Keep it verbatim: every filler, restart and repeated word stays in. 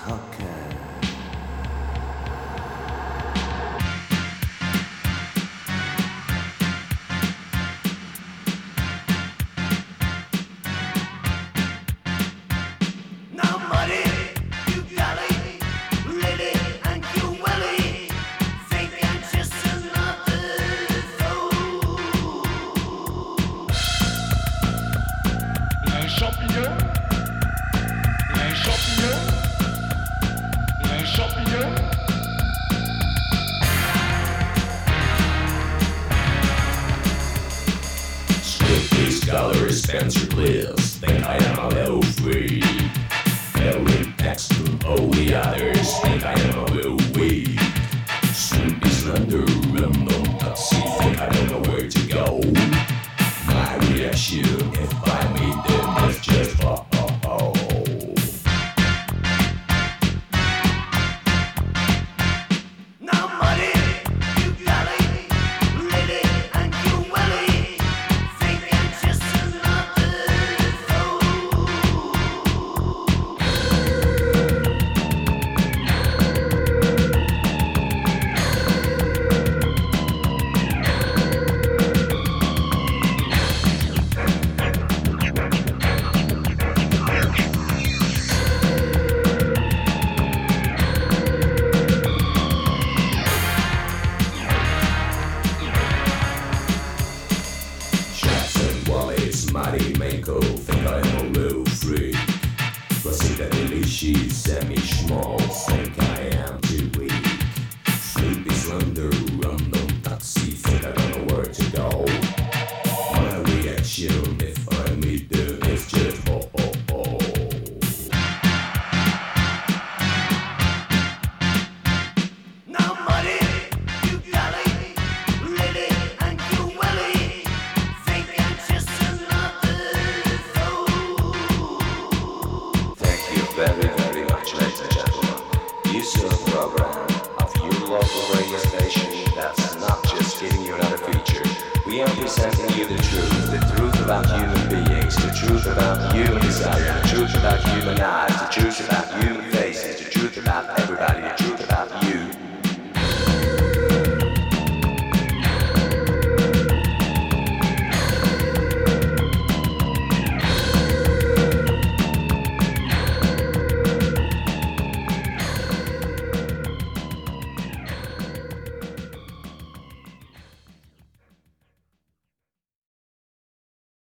Calories, Spencer Bliss, think I am a little free. Eric Paxton, all the others think I am a little weak. Swoop is under random taxi, think I don't know where to go. My reaction if I meet them is just oh oh oh. Mighty Mako, think I am a little freak. Placida delicious, semi-small, think I am too weak. Sleepy slender, random taxi, think I don't know where to go. My reaction if I meet them is just oh oh oh. Very, very much, ladies and gentlemen. You saw a program of your local radio station that's not just giving you another feature. We are presenting you the truth, the truth about human beings, the truth about human desire, the truth about human eyes, the truth about human faces, the truth about everybody, the truth